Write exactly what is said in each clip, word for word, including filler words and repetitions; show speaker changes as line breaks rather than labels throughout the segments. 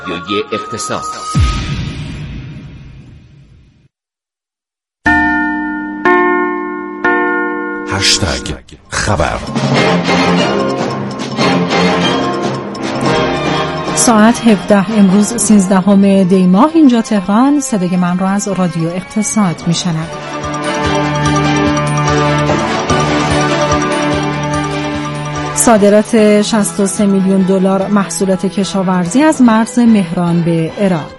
رادیوی اقتصاد.
هشتگ خبر.
ساعت هفده امروز سیزدهم دی ماه اینجا تهران. صدای من را از رادیو اقتصاد میشنوید. صادرات شصت و سه میلیون دلار محصولات کشاورزی از مرز مهران به عراق.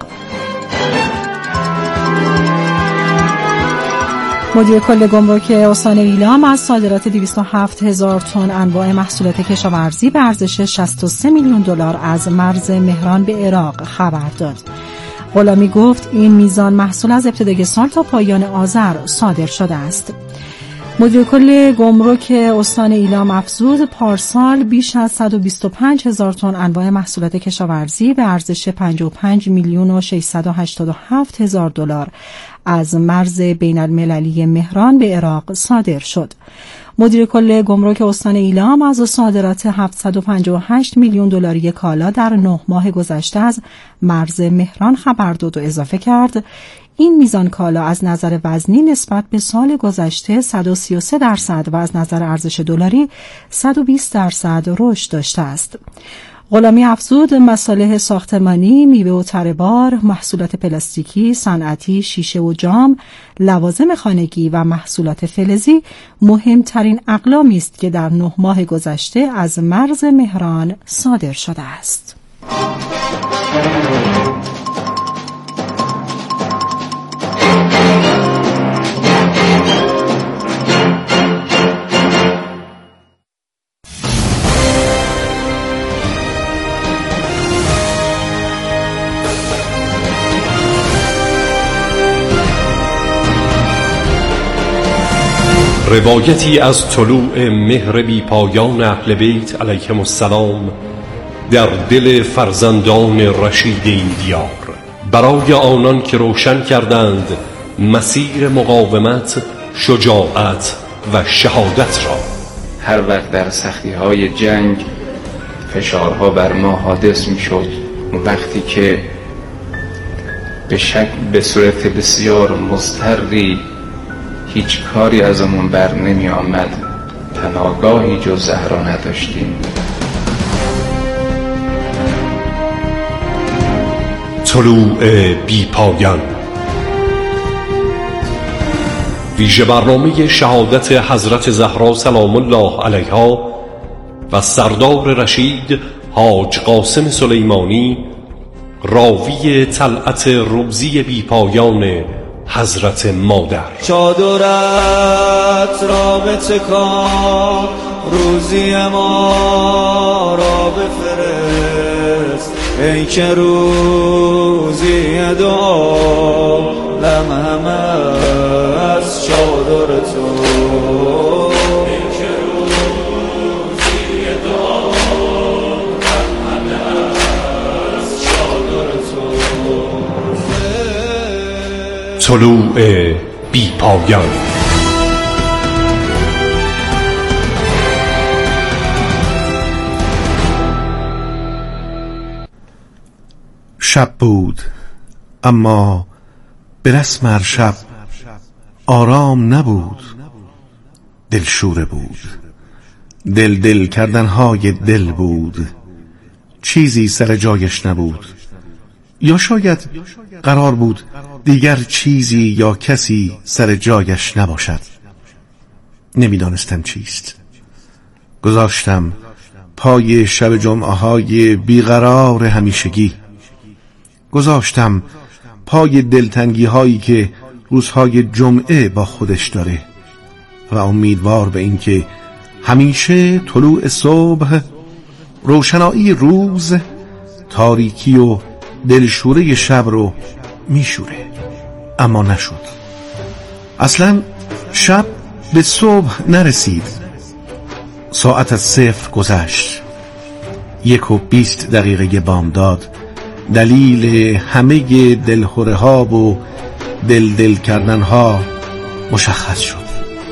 مدیر کل گمرک استان ایلام از صادرات دویست و هفت هزار تن انواع محصولات کشاورزی به ارزش شصت و سه میلیون دلار از مرز مهران به عراق خبر داد. غلامی گفت این میزان محصول از ابتدای سال تا پایان آذر صادر شده است. مدیر کل گمرک استان ایلام افزود پارسال بیش از صد و بیست و پنج هزار تن انواع محصولات کشاورزی به ارزش پنجاه و پنج میلیون و ششصد و هشتاد و هفت هزار دلار از مرز بین المللی مهران به عراق صادر شد. مدیر کل گمرک استان ایلام از صادرات هفتصد و پنجاه و هشت میلیون دلاری کالا در نه ماه گذشته از مرز مهران خبر داد و اضافه کرد این میزان کالا از نظر وزنی نسبت به سال گذشته صد و سی و سه درصد و از نظر ارزش دلاری صد و بیست درصد رشد داشته است. غلامی افزود مصالح ساختمانی، میوه و تره‌بار، محصولات پلاستیکی، صنعتی، شیشه و جام، لوازم خانگی و محصولات فلزی مهمترین اقلامی است که در نه ماه گذشته از مرز مهران صادر شده است.
روایتی از طلوع مهر بی پایان اهل بیت علیهم السلام در دل فرزندان رشید این دیار، برای آنان که روشن کردند مسیر مقاومت، شجاعت و شهادت را.
هر وقت در سختی های جنگ فشارها بر ما حادث می شد، وقتی که به شک به صورت بسیار مضطری هیچ کاری ازمون بر نمی آمد، پناهگاهی جز زهرا نداشتیم.
طلوع بی پایان، ویژه برنامه شهادت حضرت زهرا سلام الله علیها و سردار رشید حاج قاسم سلیمانی، راوی طلعت روزی بی پایان حضرت مادر.
چادرت را بتکان، روزی ما را بفرست، ای که روزی دعا لمهم از چادر تو.
طلوع بی پایان. شب بود، اما به رسم هر شب آرام نبود. دلشوره بود، دل دل کردنهای دل بود، چیزی سر جایش نبود. یا شاید قرار بود دیگر چیزی یا کسی سر جایش نباشد. نمیدانستم چیست. گذاشتم پای شب جمعه های بیقرار همیشگی، گذاشتم پای دلتنگی هایی که روزهای جمعه با خودش داره و امیدوار به این که همیشه طلوع صبح، روشنایی روز، تاریکی و دلشوره شب رو میشوره. اما نشد. اصلا شب به صبح نرسید. ساعت از صفر گذشت. یک و بیست دقیقه بامداد. دلیل همه دلخوره ها و دل دل کردن ها مشخص شد.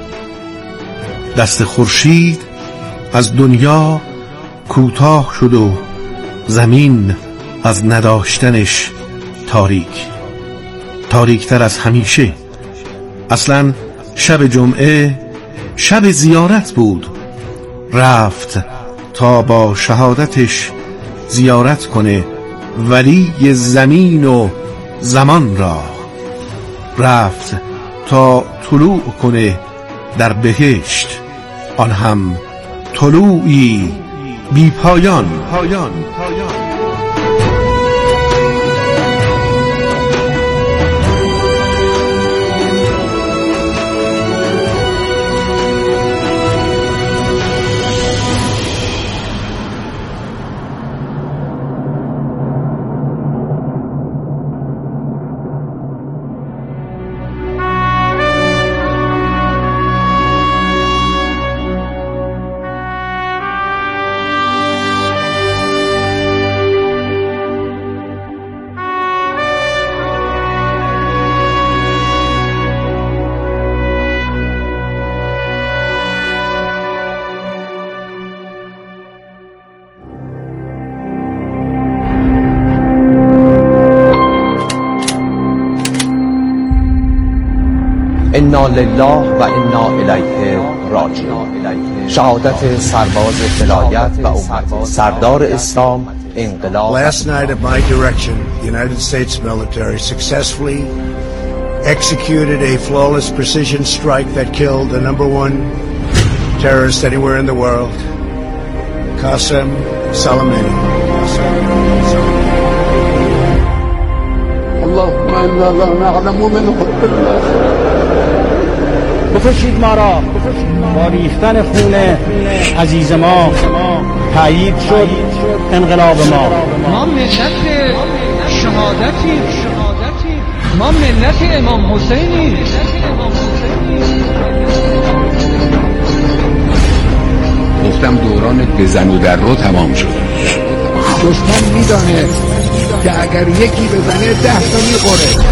دست خورشید از دنیا کوتاه شد و زمین
از نداشتنش تاریک، تاریکتر از همیشه. اصلا شب جمعه شب زیارت بود. رفت تا با شهادتش زیارت کنه ولی زمین و زمان را. رفت تا طلوع کنه در بهشت، آن هم طلوعی بی پایان. پایان. پایان.
انا لله و انا الیه راجعون. شهادت سرباز ولایت و امت سردار اسلام انقلاب.
Last night at my direction, the United States military successfully executed a flawless precision strike that killed the number one terrorist anywhere in the world, Qasem Soleimani.
اللهم انا لا نعلم منه
بکشید ما را با ریختن خون عزیز ما تایید شد انقلاب ما.
ما ملت شهادتی، ما ملت امام حسینی.
گفتم دوران بزن و در رو تمام شد. دشمن میدانه که اگر یکی بزنه ده تا میخوره.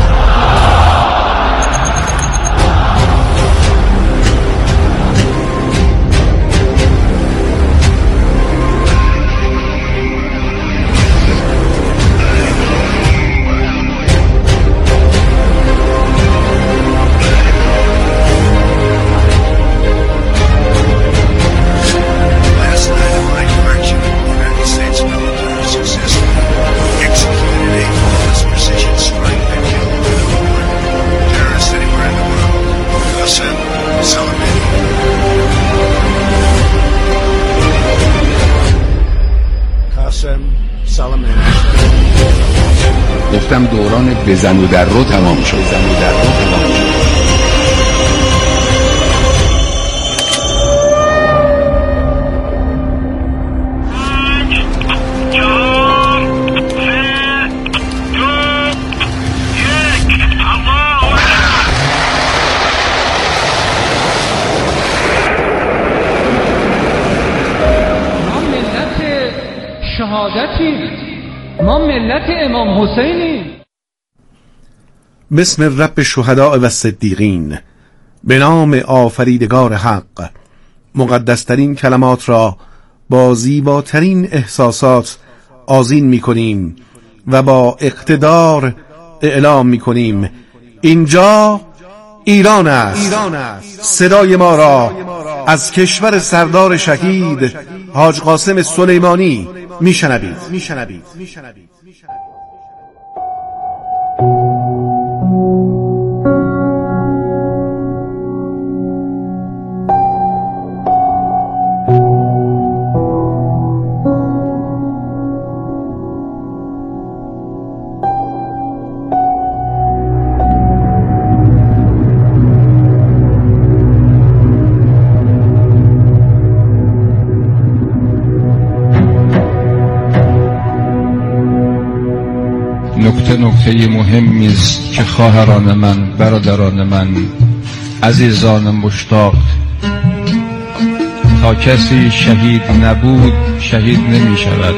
گفتم دوران بزن و در رو تمام شد. بزن و در رو تمام شد.
ما ملت شهادتی، ما ملت امام حسینی.
بسم رب الشهداء و الصدیقین، به نام آفریدگار حق. مقدسترین کلمات را با زیباترین احساسات آذین می کنیم و با اقتدار اعلام می کنیم اینجا ایران است. صدای ما را از کشور سردار شهید حاج قاسم سلیمانی میشنوید. میشنوید. میشنوید.
نکته نکته مهمی است که خواهران من، برادران من، عزیزان مشتاق، تا کسی شهید نبود شهید نمی شود.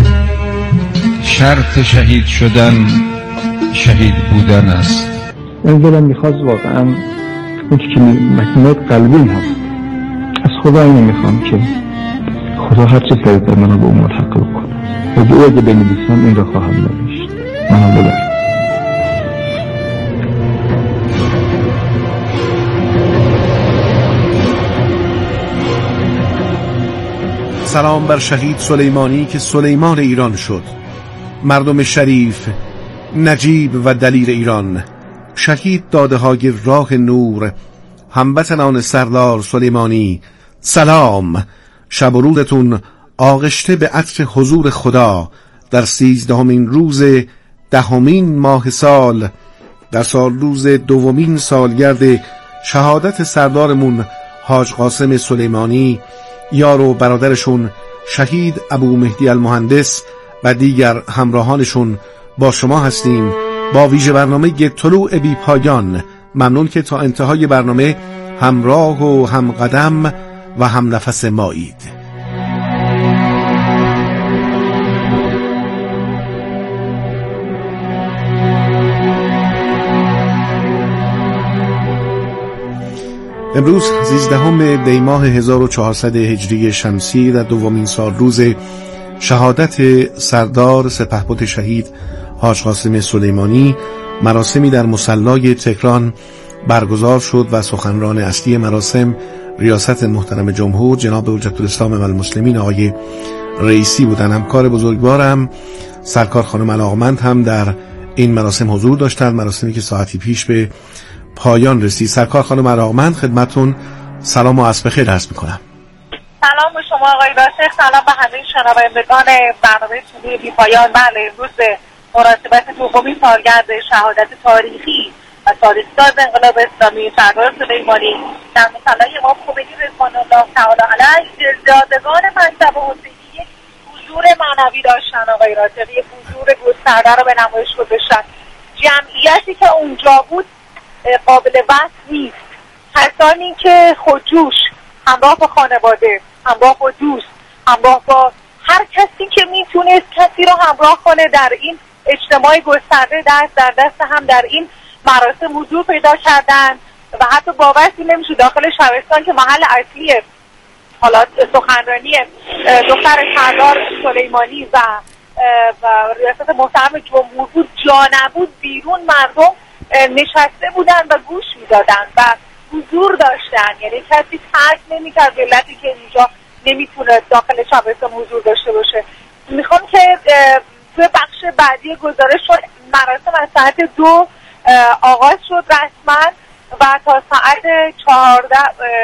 شرط شهید شدن شهید بودن است.
من دلم میخواست واقعا اون که مکنات قلبیم هست از خدا اینو میخوام که خدا هر چه فرد منو به امور حق بکنه. و دعا اگه بنویسم این را خواهم نوشت. منم ببر.
سلام بر شهید سلیمانی که سلیمان ایران شد، مردم شریف، نجیب و دلیر ایران، شهید داده های راه نور، هموطنان سردار سلیمانی. سلام، شب و روزتون آغشته به عطر حضور خدا در سیزدهمین روز دهمین ماه سال، در سال روز دومین سالگرد شهادت سردارمون حاج قاسم سلیمانی، یار و برادرشون شهید ابو مهدی المهندس و دیگر همراهانشون با شما هستیم با ویژه برنامه طلوع بی پایان. ممنون که تا انتهای برنامه همراه و همقدم و هم نفس مایید. امروز سیزدهم دی ماه هزار و چهارصد هجری شمسی در دومین سال روز شهادت سردار سپهبد شهید حاج قاسم سلیمانی، مراسمی در مصلی تهران برگزار شد و سخنران اصلی مراسم ریاست محترم جمهور جناب حجت الاسلام و المسلمین آقای رئیسی بودند. همکار بزرگوارم سرکار خانم علاقمند هم در این مراسم حضور داشتند، مراسمی که ساعتی پیش به پایان رسید. سرکار خانم علاقمند خدمتون سلام و عصر بخیر عرض میکنم.
سلام به شما آقای راسخ، سلام به همه شنوندگان برنامه طلوع بی پایان. بله، امروز به مناسبت دومین سالگرد شهادت تاریخی و تاریخ‌ساز انقلاب اسلامی سردار سلیمانی در مصلی امام خمینی رضوان الله تعالی علیه، زادگان مکتب حسینی یک حضور معنوی داشتن آقای راسخ، یک حضور گسترده رو به نمایش گذاشتن. جمعیتی که اونجا بود قابل وصف نیست. کسانی که خودجوش همراه با خانواده، همراه با دوست، همراه با هر کسی که میتونست کسی رو همراه کنه در این اجتماع گسترده دست در دست هم در این مراسم حضور پیدا کردن و حتی باورسی نمیشه داخل شبستان که محل اصلی حالات سخنرانی دختر سردار سلیمانی و و ریاست محترم جمهور بود جا نبود، بیرون مردم نشسته بودن و گوش میدادن و حضور داشتن. یعنی کسی ترک نمیکرد ملتی که اینجا نمیتونه داخل شبستان حضور داشته باشه. میخوام که توی بخش بعدی گزارش شد مراسم از ساعت دو آغاز شد رسما و تا ساعت چهارده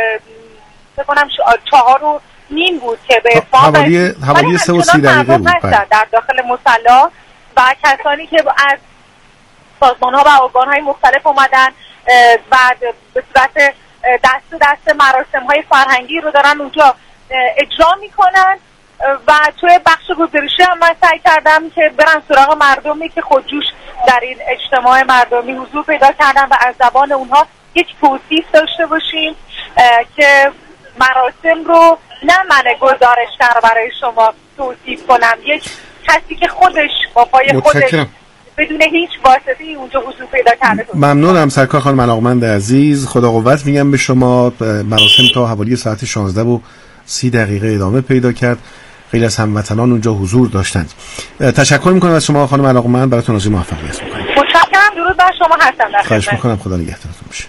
بکنم چهار و نیم بود که به
حوالی حوالی سه و سی دقیقه بود
در داخل مصلی و کسانی که از سازمان ها و ارگان های مختلف اومدن و به صورت دست دست مراسم های فرهنگی رو دارن اونجا اجرا میکنن و توی بخش گزارشی هم من سعی کردم که برن سراغ مردمی که خودجوش در این اجتماع مردمی حضور پیدا کردن و از زبان اونها یک توصیف داشته باشیم که مراسم رو نه من گزارشگر برای شما توصیف کنم، یک کسی که خودش با پای خودش بدون هیچ واسطه‌ای اونجا حضور پیدا کرده.
ممنونم سرکار خانم علاقمند عزیز، خدا قوت میگم به شما. مراسم تا حوالی ساعت شانزده و سی دقیقه ادامه پیدا کرد. خیلی از هموطنان اونجا حضور داشتند. تشکر میکنم از شما خانم علاقمند، براتون آرزوی موفقیت میکنم.
متشکرم، درود بر شما هستم. در
خواهش میکنم، خدا نگهدارتون باشه.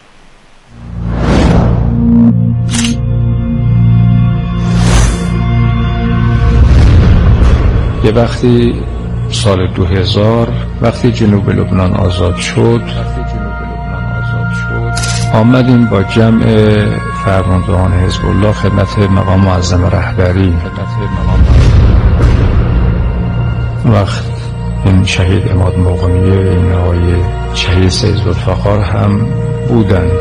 یه وقتی سال دو هزار وقتی جنوب لبنان آزاد شد آمدیم با جمع فرماندهان حزب الله خدمت مقام معظم رهبری. وقت این شهید عماد مقیمیه، این آقای شهید سید ذوالفقار هم بودند.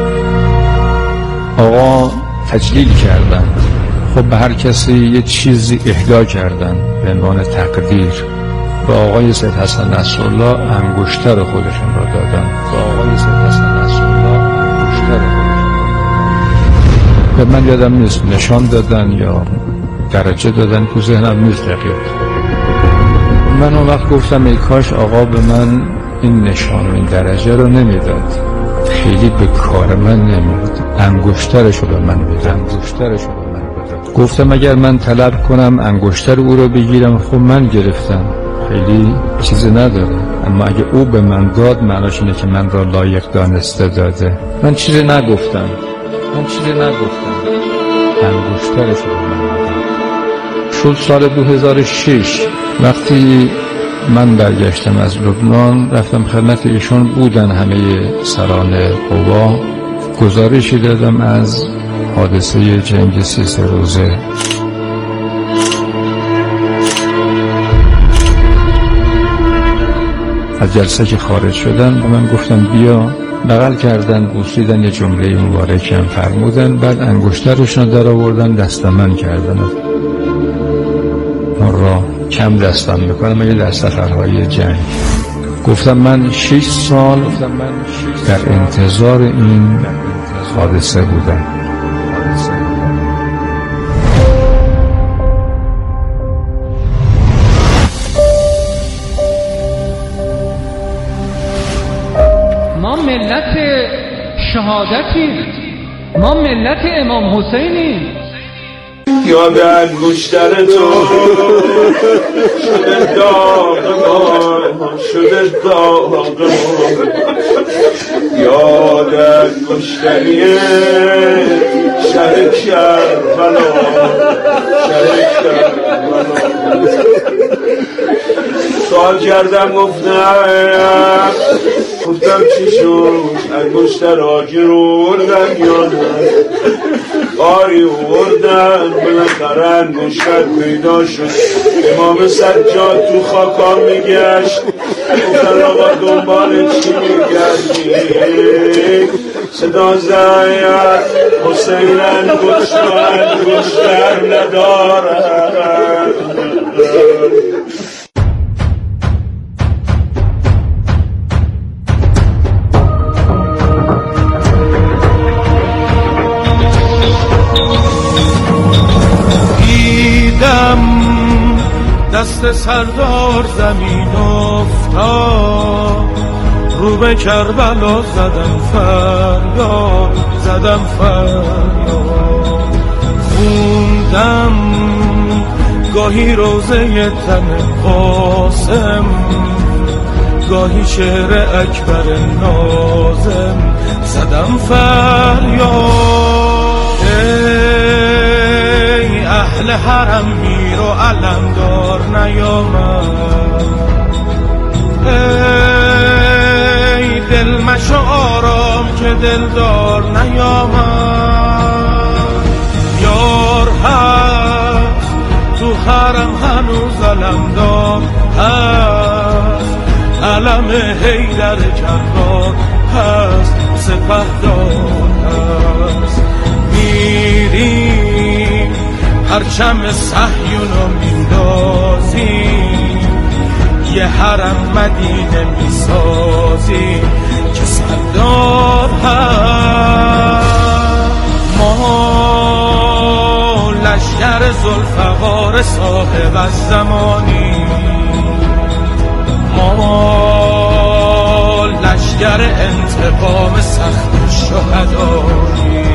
آقا تجلیل کردند، خب به هر کسی یه چیزی اهدا کردند به عنوان تقدیر. به آقای سید حسن نصرالله انگشتر خودشون را دادن. به آقای سید حسن نصرالله انگشتر خودشون را دادن. به من یادم نیست نشان دادن یا درجه دادن، تو ذهنم نیست دقیق. من اون وقت گفتم ای کاش آقا به من این نشان و این درجه رو نمیداد، خیلی به کار من نمیاد، انگشترش رو به من میداد، انگشترش رو به من میداد. گفتم اگر من طلب کنم انگشتر او رو بگیرم، خب من گرفتم، خیلی چیزی نداره. اما اگه او به من داد معناش اینه که من را لایق دانسته داده. من چیزی نگفتم من چیزی نگفتم انگشترش رو به من داد. شد سال دو هزار و شش وقتی من برگشتم از لبنان، رفتم خدمت ایشون، بودن همه سران قوا، گزارشی دادم از حادثه جنگ سی سه روزه. از جلسه که خارج شدن به من گفتن بیا، بغل کردن، بوسیدن، یه جمله مبارکی هم فرمودن، بعد انگشترشون در آوردن دست من کردن. اون را کم دستم میکنم اگه در سفرهای جنگ. گفتم من شش سال در انتظار این حادثه بودم.
ما ملت شهادتیم، ما ملت امام حسینیم.
یاد انگشتر تو شده داغ شده داغ یاد انگشتری شهر کربلا شهر کربلا. سوال کردم گفتم گفتم چی شد انگشتر آجی رو اردن یا نه؟ آری اردن بالاخره انگشتر پیدا شد. امام سجاد تو خاکا میگشت، گفتن آقا دنبال چی میگردی؟ صدا زید حسین انگشتر انگشتر ندارد. دست سردار زمین افتاد، رو به کربلا زدم فریاد زدم فریاد. خوندم گاهی روزه تن قاسم، گاهی شعر اکبر ناظم زدم فریاد. ای اهل حرم میر و علمدار نیامد، ای دل مشو آرام که دلدار نیامد. یار هست تو حرم هنوز علمدار هست، علم حیدر کرار هست، سپهدار هست. میریم پرچم صهیونو میندازیم، یه حرم مدینه میسازیم که سردار هست. ما لشکر ذوالفقار صاحب از زمانی، ما لشکر انتقام سخت شهدایی.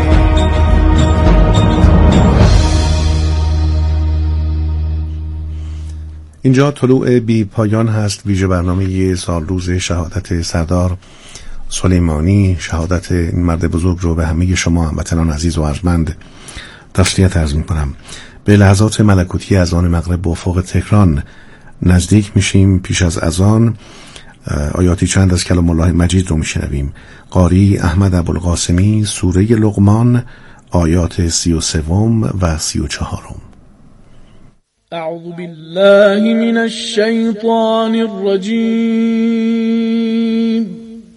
اینجا طلوع بی پایان هست، ویژه برنامه سال روز شهادت سردار سلیمانی. شهادت این مرد بزرگ رو به همه شما هموطنان عزیز و ارجمند تسلیت عرض می‌کنم. به لحظات ملکوتی اذان مغرب به افق تهران نزدیک میشیم. پیش از اذان آیاتی چند از کلام الله مجید رو میشنویم. قاری احمد ابوالقاسمی، سوره لقمان، آیات سی و سوم و سی و چهارم.
اعوذ بالله من الشیطان الرجیم.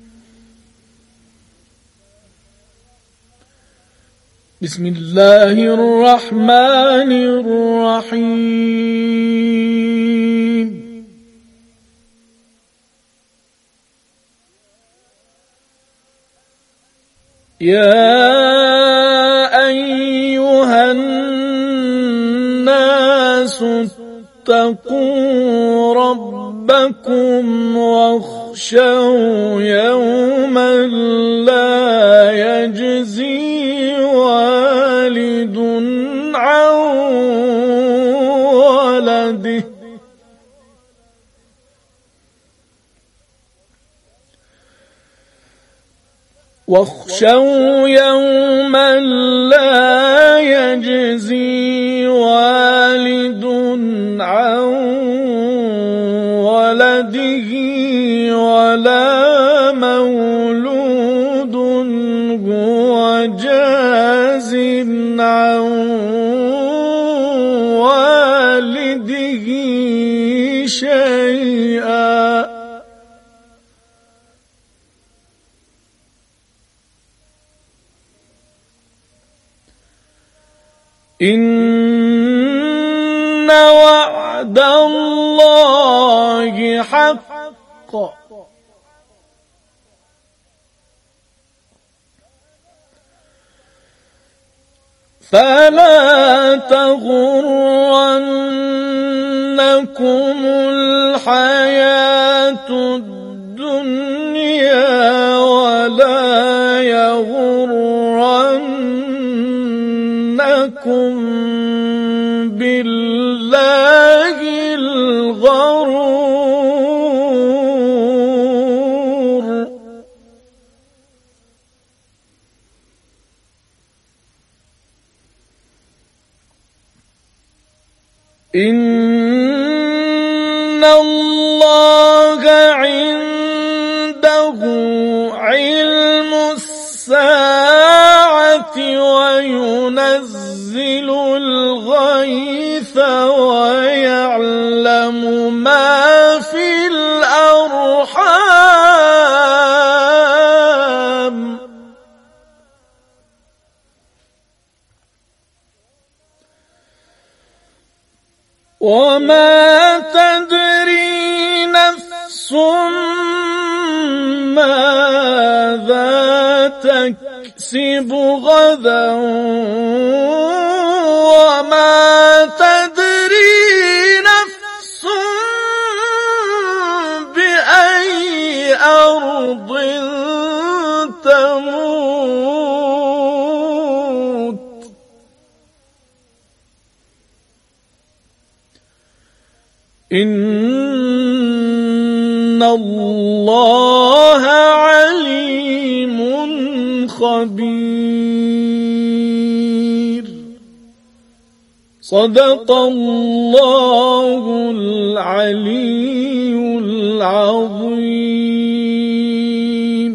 بسم الله الرحمن الرحیم. یا ایها الناس اتقوا ربكم واخشوا يوما لا يجزي والد عن واخشوا يوما لا يجزي والد عن ولده ولا مولود هو جاز عن والده شيئا إن وعد الله حق فلا تغرنكم الحياة الدنيا ولا يغرنكم بالله الغرور إن الله عنده علم الساعة وينزل الغيث ويعلم ما في الأرحام وما تدري نفس ماذا تكسب غدا وما تدري نفس بأي أرض تموت إن الله عليم خبير صدق الله العلي العظيم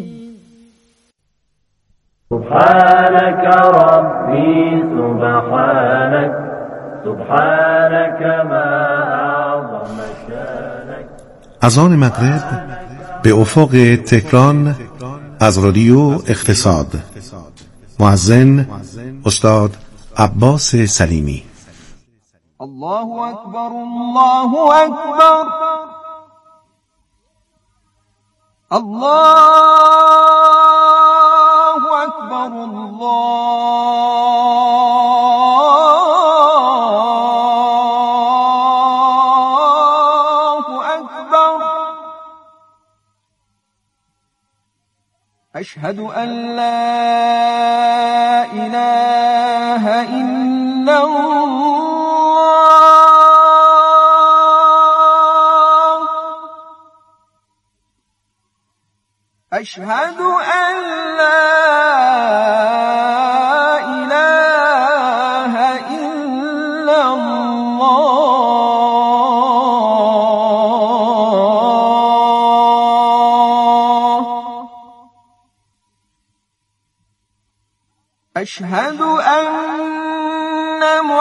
سبحانك ربي سبحانك سبحانك ما أعظم شانك.
از آن مغرب به افق تهران از رادیو اقتصاد. مؤذن استاد عباس سلیمی.
الله اکبر الله اکبر الله اکبر الله اکبر اشهد ان لا اله الا الله أشهد أن لا إله إلا الله أشهد أن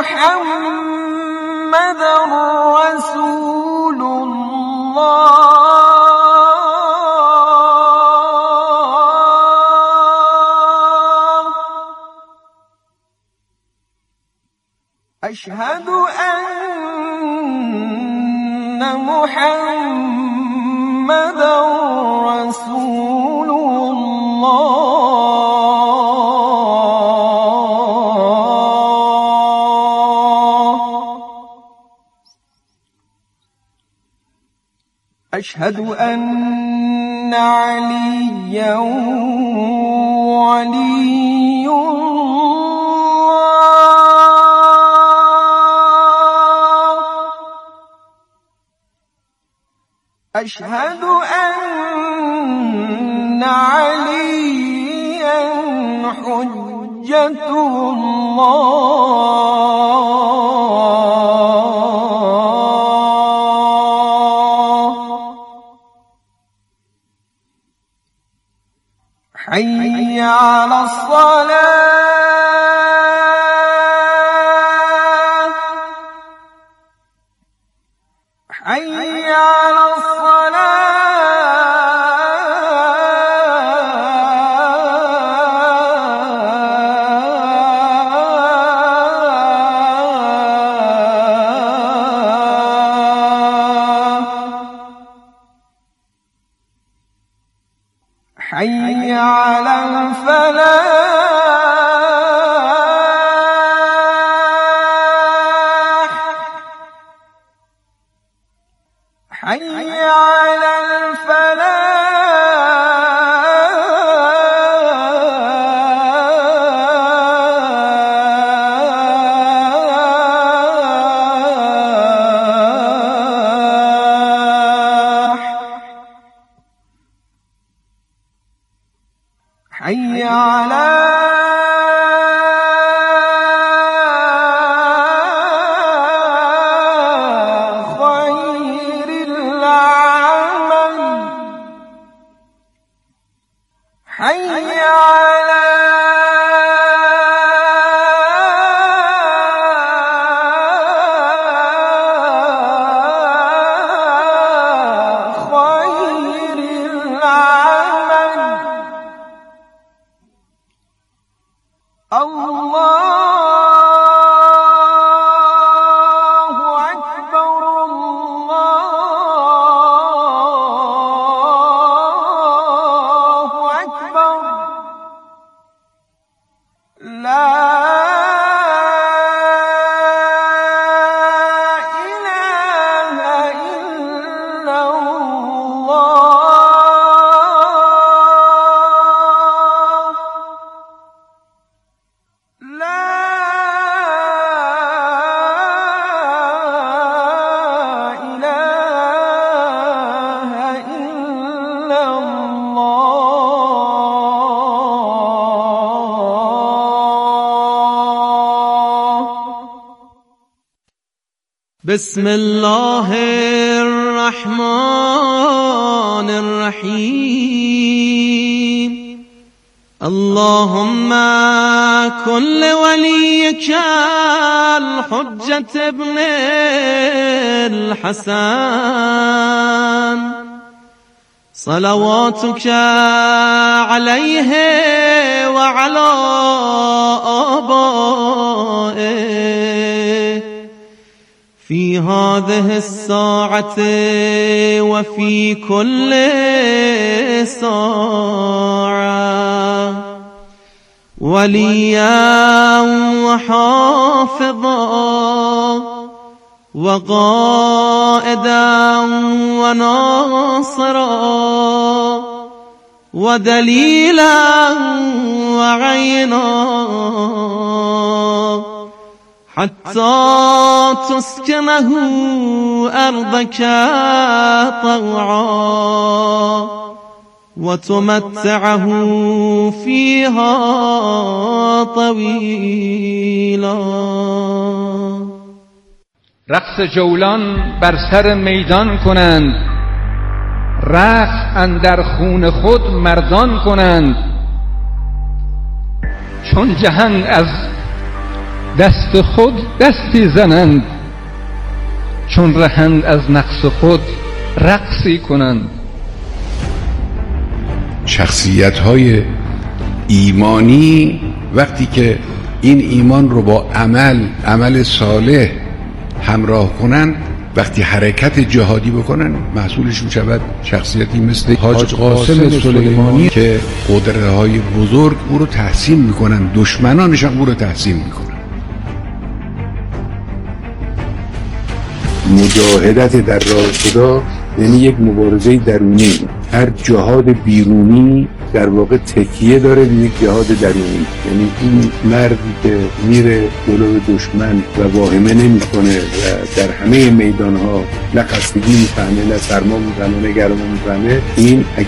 محمدًا رسول الله أشهد أن محمدًا رسول الله أشهد أن عليًّا ولي أشهد أن عليا الله حي على الصلاة حي على حي على الفلاح حي على حي على خير العمل حي على خير العمل الله أكبر الله أكبر لا إله إلا الله لا إله إلا الله
بسم الله الرحمن الرحيم اللهم كن لوليك الحجة ابن الحسن صلواتك عليه وعلى آبائه في هذه الساعة وفي كل ساعة وليا وحافظا وقائدا وناصرا ودليلا وعينا حتى تسكنه أرضك طوعا وتمتعه فيها طويلا.
رقص جولان بر سر میدان کنند، رقص اندر خون خود مردان کنند. چون جهان از دست خود دستی زنند، چون رهند از نقص خود رقصی کنند.
شخصیت‌های ایمانی وقتی که این ایمان رو با عمل عمل صالح همراه کنن، وقتی حرکت جهادی بکنن، محصولش میشود شخصیتی مثل حاج قاسم سلیمانی که قدرت‌های بزرگ او رو تحسین میکنن، دشمنانش هم او رو تحسین میکنن. مجاهدت در راه خدا یعنی یک مبارزه درونی. هر جهاد بیرونی در واقع تکیه داره به یک جهاد درونی. یعنی این مردی که میره جلو دشمن و واهمه نمیکنه و در همه میدانها نه خستگی میفهمه، نه سرما میفهمه، نه گرما میفهمه، این